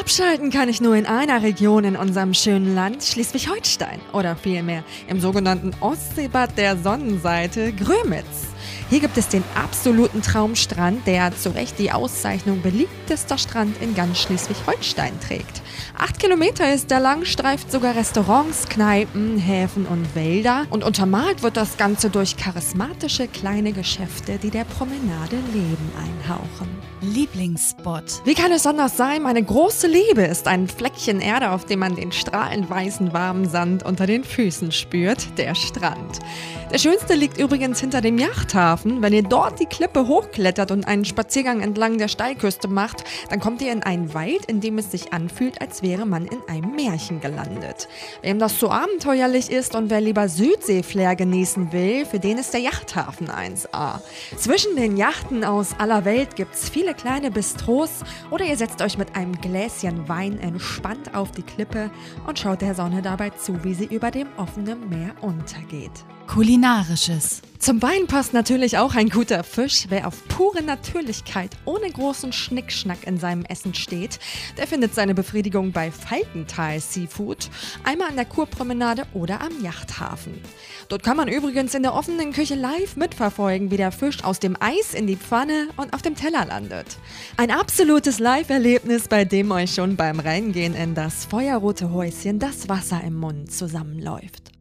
Abschalten kann ich nur in einer Region in unserem schönen Land, Schleswig-Holstein. Oder vielmehr im sogenannten Ostseebad der Sonnenseite, Grömitz. Hier gibt es den absoluten Traumstrand, der zu Recht die Auszeichnung beliebtester Strand in ganz Schleswig-Holstein trägt. 8 Kilometer ist er lang, streift sogar Restaurants, Kneipen, Häfen und Wälder. Und untermalt wird das Ganze durch charismatische kleine Geschäfte, die der Promenade Leben einhauchen. Lieblingsspot. Wie kann es anders sein? Meine große Liebe ist ein Fleckchen Erde, auf dem man den strahlend weißen, warmen Sand unter den Füßen spürt, der Strand. Der schönste liegt übrigens hinter dem Yachthafen. Wenn ihr dort die Klippe hochklettert und einen Spaziergang entlang der Steilküste macht, dann kommt ihr in einen Wald, in dem es sich anfühlt, als wäre man in einem Märchen gelandet. Wem das so abenteuerlich ist und wer lieber Südsee-Flair genießen will, für den ist der Yachthafen 1A. Zwischen den Yachten aus aller Welt gibt's viele kleine Bistros oder ihr setzt euch mit einem Gläschen Wein entspannt auf die Klippe und schaut der Sonne dabei zu, wie sie über dem offenen Meer untergeht. Kulinarisches. Zum Wein passt natürlich auch ein guter Fisch. Wer auf pure Natürlichkeit ohne großen Schnickschnack in seinem Essen steht, der findet seine Befriedigung bei Falkenthal Seafood, einmal an der Kurpromenade oder am Yachthafen. Dort kann man übrigens in der offenen Küche live mitverfolgen, wie der Fisch aus dem Eis in die Pfanne und auf dem Teller landet. Ein absolutes Live-Erlebnis, bei dem euch schon beim Reingehen in das feuerrote Häuschen das Wasser im Mund zusammenläuft.